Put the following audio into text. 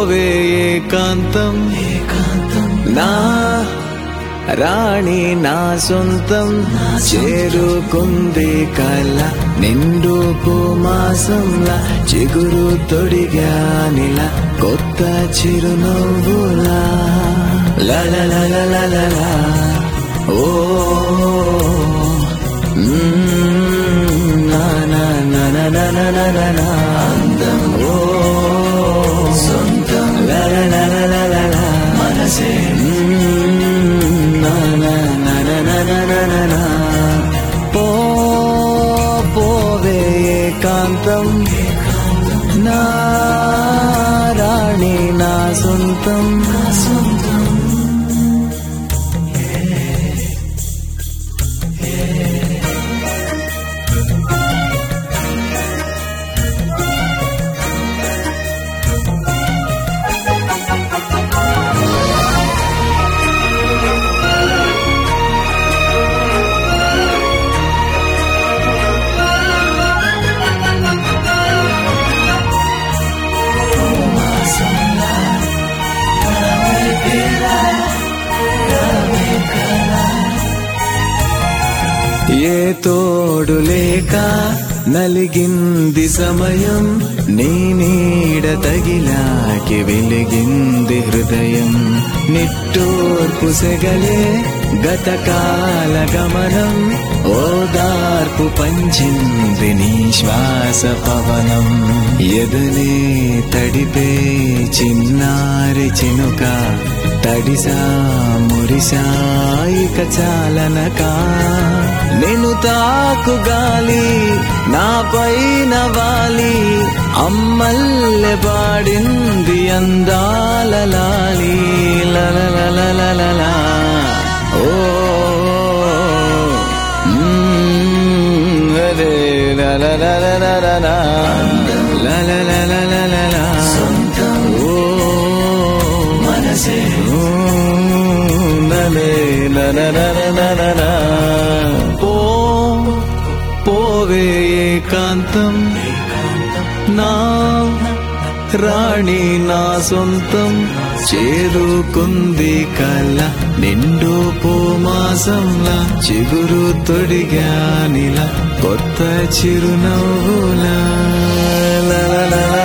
పోవే ఏకాంతం నా రాణి నా సొంతం చేరుకుంది కల నిండు మాసంలా చిగురు తొడిగానిలా కొత్త చిరునవ్వులా లలలలలలలా ఓ నా నా నా నా నా నా నా అందం ఓ సొంతం లలలలలలా మనసే పోవే ఏకాంతం నా రాణి నా సొంతం ఏ తోడు లేక నలిగింది సమయం నీ నీడ తగిలాకి వెలిగింది హృదయం నిట్టూర్పు సెగలే గతకాల గమనం ఓదార్పు పంచింది నీ శ్వాస పవనం ఎదనే తడిపే చిన్నారి చినుక తడిసా మురిసా ఇక చాలనక నేను తాకు గాలి నా పైన వాలి అమ్మల్లె పాడింది అందాల లాలి లలలలలలా ఓ అరే లలలలలలా లలలలలలా ఓ మనసే నలే లలలలలలా పోవే ఏకాంతం నా రాణి నా సొంతం చేరుకుంది కల నిండు మాసంలా చిగురు తొడిగానిలా కొత్త చిరునవ్వులా